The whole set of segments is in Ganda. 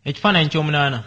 Ekifaananyi ky'omunaana.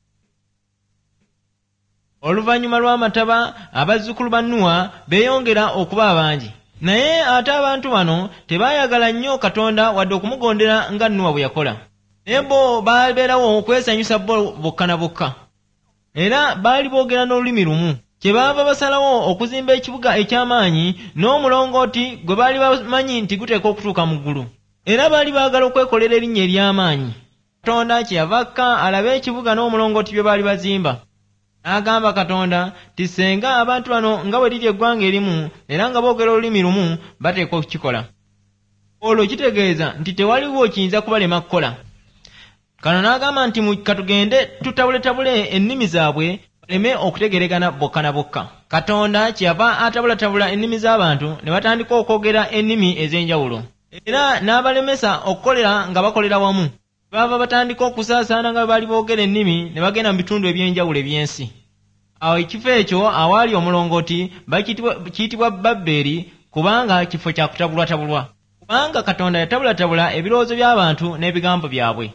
Oluvannyuma lw'amataba abazzukulu ba Nuwa beeyongera okuba abangi, naye ate abantu bano tebaayagala nnyo Katonda wadde okumugondera nga Nuwa bwe yakola, naye bo baabeerawo okwesanyusa bo bokka na bokka, era baali boogera n'olulimi lumu. Kyebaava basalawo okuzimba ekibuga eky'amaanyi n'omulongooti gwe baali bamanyi nti guteekwa okutuuka mu ggulu, era baali baagala okwekolera erinnya ery'amaanyi. Katonda kyeyava akka alabe ekibuga n'omulongooti bye baali bazimba, n'agamba Katonda nti senga abantu bano nga bwe liri eggwanga erimu era nga boogera olulimi lumu bateekwa okukikola. Olwo kitegeeza nti tewaliwo kiyinza kubalema kukola. Kano n'agamba nti katugende tutabuletabule ennimi zaabwe baleme okutegeregana bokka na bokka. Katonda kyeyava atabulatabula ennimi z'abantu ne batandika okwogera ennimi ez'enjawulo, era n'abalemesa okukolera nga bakolera wamu. Baava batandika okusaasaana nga baali boogera ennimi ne bagenda mu bitundu eby'enjawulo eby'ensi. Awo ekifo ekyo awaali omulongooti kiyitibwa Babbeeri, kubanga kifo kya kutabulwatabulwa, kubanga Katonda yatabulatabula ebirowoozo by'abantu n'ebigambo byabwe.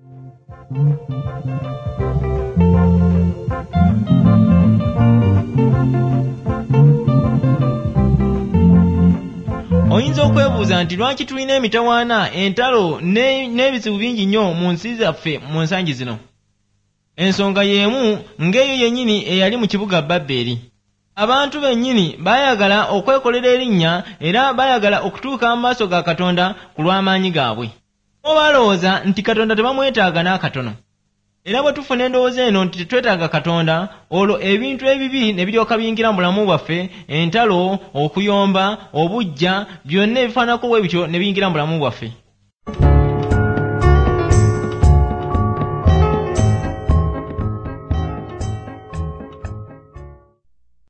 Oyinza okwebuuza nti lwaki tulina emitawaana, entalo n'ebizibu bingi nnyo mu nsi zaffe mu nsangi zino? Ensonga y'emu ng'eyo yennyini eyali mu kibuga Babbeeri. Abantu bennyini baayagala okwekolera erinnya era baayagala okutuuka mu maaso ga Katonda ku lw'amaanyi gaabwe. Bo baalowooza nti Katonda tebamwetaaga n'akatono. Era bwe tufuna endowooza eno nti tetwetaaga Katonda, olwo ebintu ebibi ne biryoka biyingira mu bulamu bwaffe, entalo, okuyomba, obuggya, byonna ebifaanako bwe bityo ne biyingira mu bulamu bwaffe.